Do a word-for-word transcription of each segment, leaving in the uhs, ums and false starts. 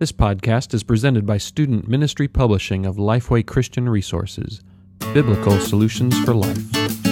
This podcast is presented by Student Ministry Publishing of Lifeway Christian Resources, Biblical Solutions for Life.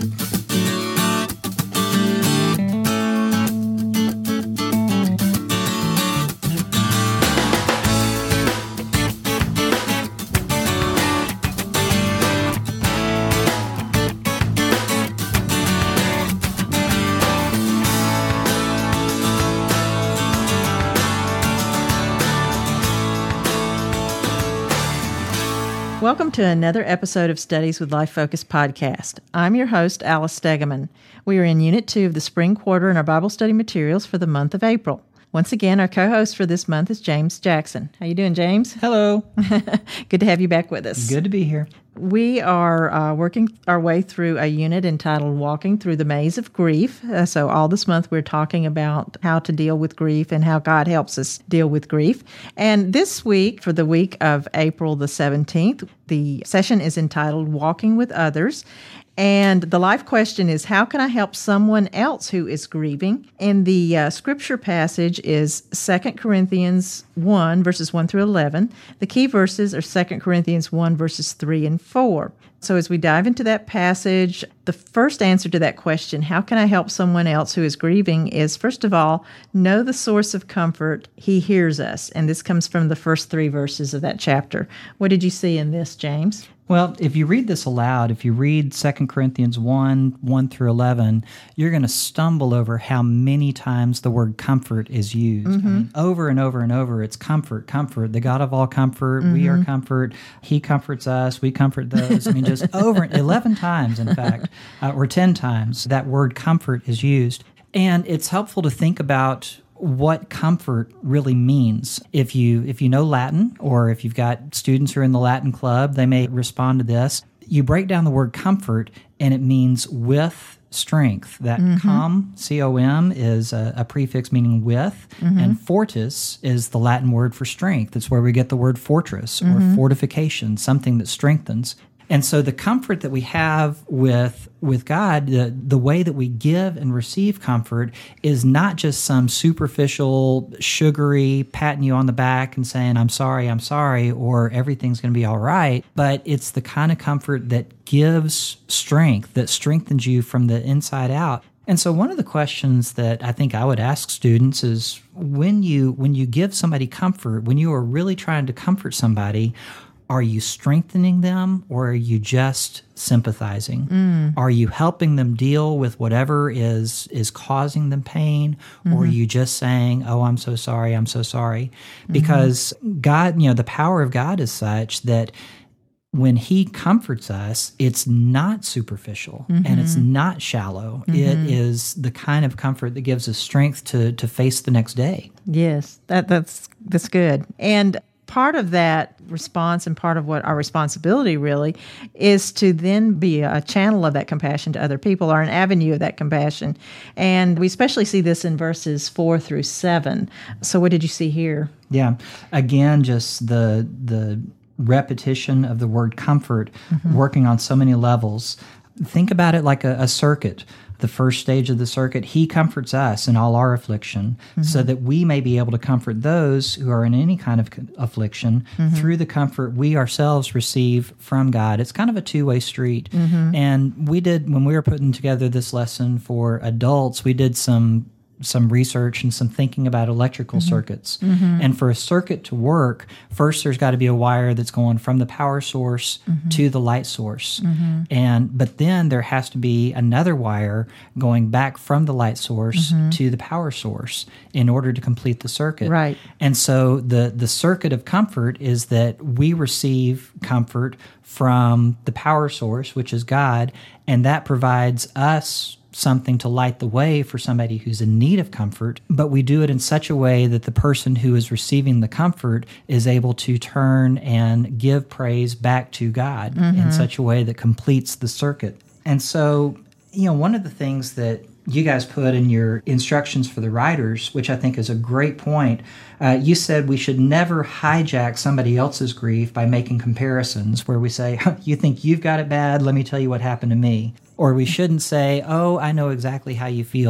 Welcome to another episode of Studies with Life Focus podcast. I'm your host, Alice Stegeman. We are in Unit two of the Spring Quarter in our Bible study materials for the month of April. Once again, our co-host for this month is James Jackson. How you doing, James? Hello. Good to have you back with us. Good to be here. We are uh, working our way through a unit entitled Walking Through the Maze of Grief. Uh, so all this month we're talking about how to deal with grief and how God helps us deal with grief. And this week, for the week of April the seventeenth, the session is entitled Walking with Others. And the life question is, how can I help someone else who is grieving? And the uh, scripture passage is Second Corinthians one, verses one through eleven. The key verses are Second Corinthians one, verses three and four. So as we dive into that passage, the first answer to that question, how can I help someone else who is grieving, is, first of all, know the source of comfort. He hears us. And this comes from the first three verses of that chapter. What did you see in this, James? Well, if you read this aloud, if you read Second Corinthians one, one through eleven, you're going to stumble over how many times the word comfort is used. Mm-hmm. I mean, over and over and over, it's comfort, comfort, the God of all comfort, mm-hmm. we are comfort, He comforts us, we comfort those. I mean, just over eleven times, in fact, uh, or ten times, that word comfort is used. And it's helpful to think about what comfort really means. If you if you know Latin, or if you've got students who are in the Latin club, they may respond to this. You break down the word comfort, and it means with strength. That mm-hmm. com, C O M, is a, a prefix meaning with, mm-hmm. and fortis is the Latin word for strength. It's where we get the word fortress, mm-hmm. or fortification, something that strengthens. And so the comfort that we have with with God, the, the way that we give and receive comfort is not just some superficial, sugary patting you on the back and saying, I'm sorry, I'm sorry, or everything's going to be all right, but it's the kind of comfort that gives strength, that strengthens you from the inside out. And so one of the questions that I think I would ask students is, when you when you give somebody comfort, when you are really trying to comfort somebody, are you strengthening them, or are you just sympathizing? Mm. Are you helping them deal with whatever is is causing them pain, mm-hmm. or are you just saying, oh, I'm so sorry, I'm so sorry? Because mm-hmm. God, you know, the power of God is such that when He comforts us, it's not superficial, mm-hmm. and it's not shallow. Mm-hmm. It is the kind of comfort that gives us strength to to face the next day. Yes, that that's that's good. And part of that response, and part of what our responsibility really is, to then be a channel of that compassion to other people, or an avenue of that compassion. And we especially see this in verses four through seven. So what did you see here? Yeah. Again, just the the repetition of the word comfort, mm-hmm. working on so many levels. Think about it like a, a circuit. The first stage of the circuit, He comforts us in all our affliction, mm-hmm. so that we may be able to comfort those who are in any kind of affliction mm-hmm. through the comfort we ourselves receive from God. It's kind of a two-way street. Mm-hmm. And we did, when we were putting together this lesson for adults, we did some some research and some thinking about electrical mm-hmm. circuits. Mm-hmm. And for a circuit to work, first there's got to be a wire that's going from the power source mm-hmm. to the light source. Mm-hmm. And but then there has to be another wire going back from the light source mm-hmm. to the power source in order to complete the circuit. Right. And so the, the circuit of comfort is that we receive comfort from the power source, which is God, and that provides us something to light the way for somebody who's in need of comfort, but we do it in such a way that the person who is receiving the comfort is able to turn and give praise back to God mm-hmm. in such a way that completes the circuit. And so, you know, one of the things that you guys put in your instructions for the writers, which I think is a great point, uh, you said we should never hijack somebody else's grief by making comparisons where we say, you think you've got it bad, let me tell you what happened to me. Or we shouldn't say, oh, I know exactly how you feel.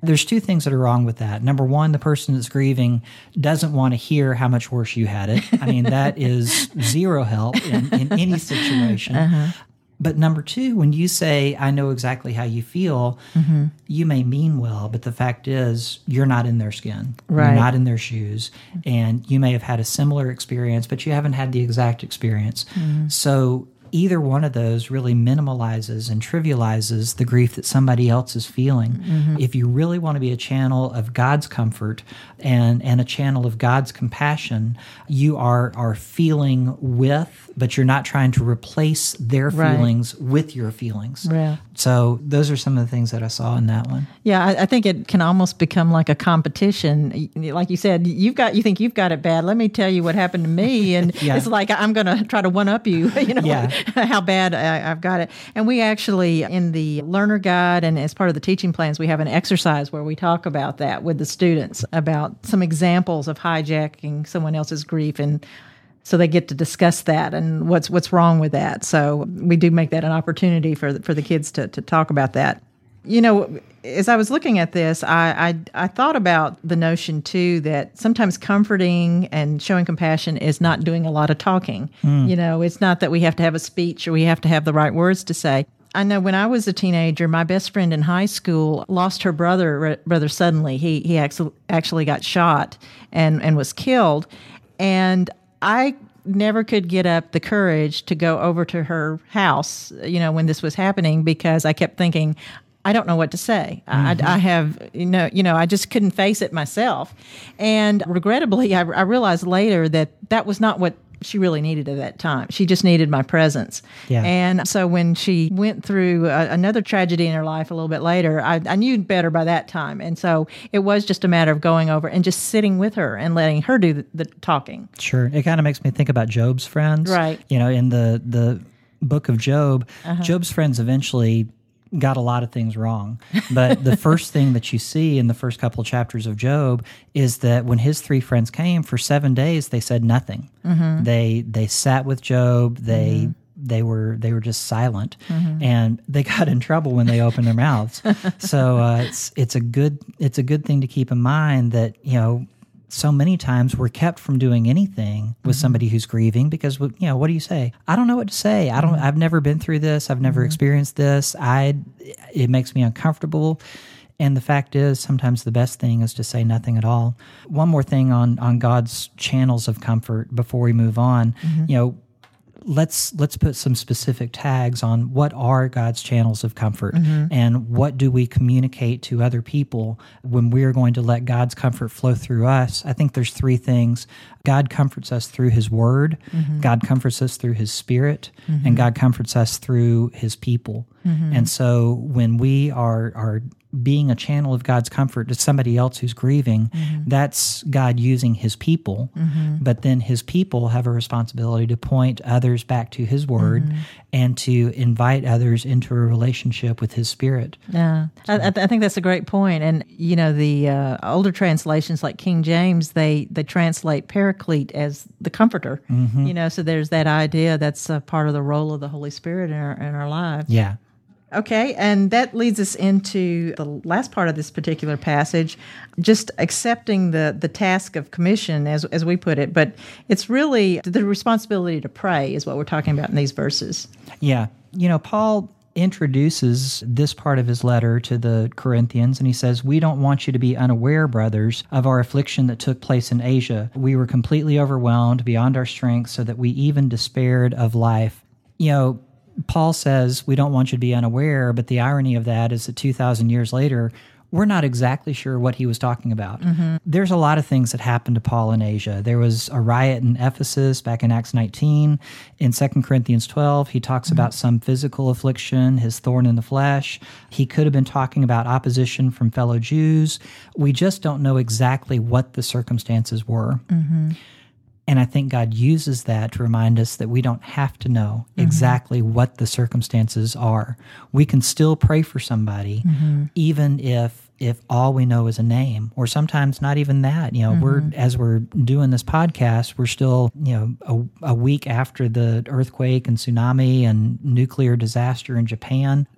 There's two things that are wrong with that. Number one, the person that's grieving doesn't want to hear how much worse you had it. I mean, that is zero help in, in any situation. Uh-huh. But number two, when you say, I know exactly how you feel, mm-hmm. you may mean well, but the fact is you're not in their skin. Right. You're not in their shoes. And you may have had a similar experience, but you haven't had the exact experience. Mm-hmm. So either one of those really minimalizes and trivializes the grief that somebody else is feeling. Mm-hmm. If you really want to be a channel of God's comfort and, and a channel of God's compassion, you are, are feeling with, but you're not trying to replace their right. feelings with your feelings. Yeah. So those are some of the things that I saw in that one. Yeah, I, I think it can almost become like a competition. Like you said, you've got you think you've got it bad. Let me tell you what happened to me, and yeah. it's like I'm going to try to one up you. You know yeah. how bad I, I've got it. And we actually in the learner guide and as part of the teaching plans, we have an exercise where we talk about that with the students about some examples of hijacking someone else's grief and. So they get to discuss that and what's what's wrong with that. So we do make that an opportunity for the, for the kids to, to talk about that. You know, as I was looking at this, I, I I thought about the notion, too, that sometimes comforting and showing compassion is not doing a lot of talking. Mm. You know, it's not that we have to have a speech or we have to have the right words to say. I know when I was a teenager, my best friend in high school lost her brother rather suddenly. He he actually got shot and, and was killed. And I never could get up the courage to go over to her house, you know, when this was happening, because I kept thinking, I don't know what to say. Mm-hmm. I, I have, you know, you know, I just couldn't face it myself. And regrettably, I, I realized later that that was not what she really needed at that time. She just needed my presence. Yeah. And so when she went through a, another tragedy in her life a little bit later, I, I knew better by that time. And so it was just a matter of going over and just sitting with her and letting her do the, the talking. Sure. It kind of makes me think about Job's friends. Right. You know, in the, the book of Job, uh-huh. Job's friends eventually got a lot of things wrong. But the first thing that you see in the first couple of chapters of Job is that when his three friends came, for seven days, they said nothing. Mm-hmm. They they sat with Job. They mm-hmm. they were they were just silent, mm-hmm. and they got in trouble when they opened their mouths. So uh, it's it's a good it's a good thing to keep in mind that, you know, so many times we're kept from doing anything with mm-hmm. somebody who's grieving because, you know, what do you say? I don't know what to say. I don't, mm-hmm. I've never been through this. I've never mm-hmm. experienced this. I, it makes me uncomfortable. And the fact is, sometimes the best thing is to say nothing at all. One more thing on, on God's channels of comfort before we move on, mm-hmm. you know, let's let's put some specific tags on what are God's channels of comfort mm-hmm. and what do we communicate to other people when we are going to let God's comfort flow through us. I think there's three things. God comforts us through His Word, mm-hmm. God comforts us through His Spirit, mm-hmm. and God comforts us through His people. Mm-hmm. And so when we are are being a channel of God's comfort to somebody else who's grieving, mm-hmm. that's God using His people. Mm-hmm. But then His people have a responsibility to point others back to His Word mm-hmm. and to invite others into a relationship with His Spirit. Yeah, so. I, I think that's a great point. And, you know, the uh, older translations like King James, they, they translate Paraclete as the Comforter. Mm-hmm. You know, so there's that idea that's a part of the role of the Holy Spirit in our, in our lives. Yeah. Okay, and that leads us into the last part of this particular passage, just accepting the, the task of commission, as as we put it. But it's really the responsibility to pray is what we're talking about in these verses. Yeah. You know, Paul introduces this part of his letter to the Corinthians, and he says, "We don't want you to be unaware, brothers, of our affliction that took place in Asia. We were completely overwhelmed beyond our strength, so that we even despaired of life." You know, Paul says, we don't want you to be unaware, but the irony of that is that two thousand years later, we're not exactly sure what he was talking about. Mm-hmm. There's a lot of things that happened to Paul in Asia. There was a riot in Ephesus back in Acts nineteen. In Second Corinthians twelve, he talks mm-hmm. about some physical affliction, his thorn in the flesh. He could have been talking about opposition from fellow Jews. We just don't know exactly what the circumstances were. Mm-hmm. And I think God uses that to remind us that we don't have to know mm-hmm. exactly what the circumstances are. We can still pray for somebody, mm-hmm. even if if all we know is a name, or sometimes not even that. You know, mm-hmm. we're as we're doing this podcast, we're still, you know, a, a week after the earthquake and tsunami and nuclear disaster in Japan.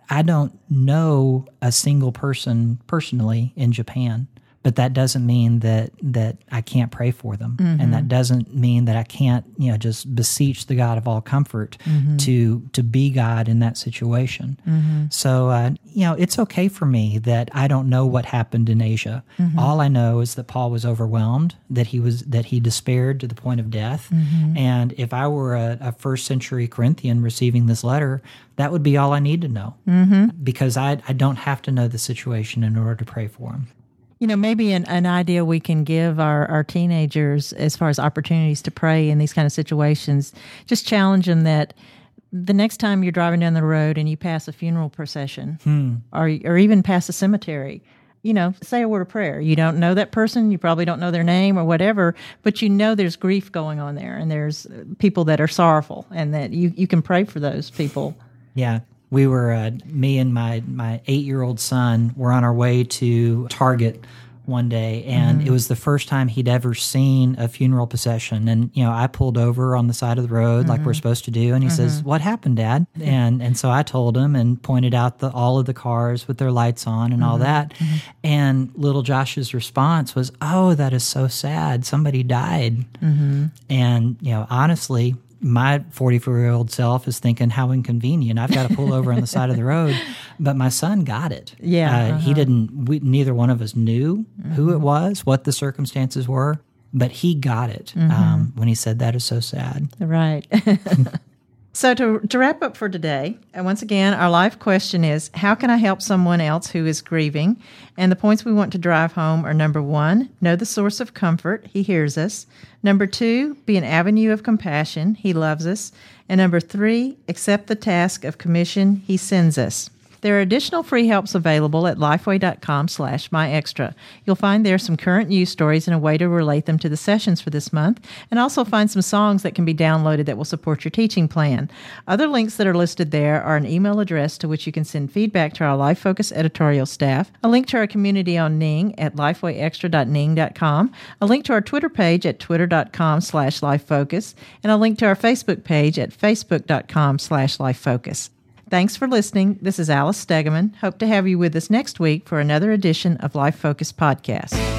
I don't know a single person personally in Japan, but that doesn't mean that that I can't pray for them, mm-hmm. and that doesn't mean that I can't, you know, just beseech the God of all comfort mm-hmm. to to be God in that situation. Mm-hmm. So, uh, you know, it's okay for me that I don't know what happened in Asia. Mm-hmm. All I know is that Paul was overwhelmed, that he was that he despaired to the point of death, mm-hmm. and if I were a, a first century Corinthian receiving this letter, that would be all I need to know, mm-hmm. because I I don't have to know the situation in order to pray for him. You know, maybe an, an idea we can give our, our teenagers as far as opportunities to pray in these kind of situations, just challenge them that the next time you're driving down the road and you pass a funeral procession hmm. or or even pass a cemetery, you know, say a word of prayer. You don't know that person, you probably don't know their name or whatever, but you know there's grief going on there and there's people that are sorrowful and that you, you can pray for those people. Yeah. We were, uh, me and my, my eight-year-old son were on our way to Target one day, and mm-hmm. it was the first time he'd ever seen a funeral procession. And, you know, I pulled over on the side of the road mm-hmm. like we're supposed to do, and he mm-hmm. says, "What happened, Dad?" And and so I told him and pointed out the, all of the cars with their lights on and mm-hmm. all that. Mm-hmm. And little Josh's response was, "Oh, that is so sad. Somebody died." Mm-hmm. And, you know, honestly, my forty-four-year-old self is thinking, how inconvenient. I've got to pull over on the side of the road. But my son got it. Yeah. Uh, uh-huh. He didn't, we, neither one of us knew mm-hmm. who it was, what the circumstances were, but he got it mm-hmm. um, when he said, "That is so sad." Right. So to, to wrap up for today, and once again, our life question is, how can I help someone else who is grieving? And the points we want to drive home are, number one, know the source of comfort. He hears us. Number two, be an avenue of compassion. He loves us. And number three, accept the task of commission. He sends us. There are additional free helps available at lifeway.com slash myextra. You'll find there some current news stories and a way to relate them to the sessions for this month, and also find some songs that can be downloaded that will support your teaching plan. Other links that are listed there are an email address to which you can send feedback to our Life Focus editorial staff, a link to our community on Ning at lifewayextra dot ning dot com, a link to our Twitter page at twitter.com slash lifefocus, and a link to our Facebook page at facebook.com slash lifefocus. Thanks for listening. This is Alice Stegeman. Hope to have you with us next week for another edition of Life Focus Podcast.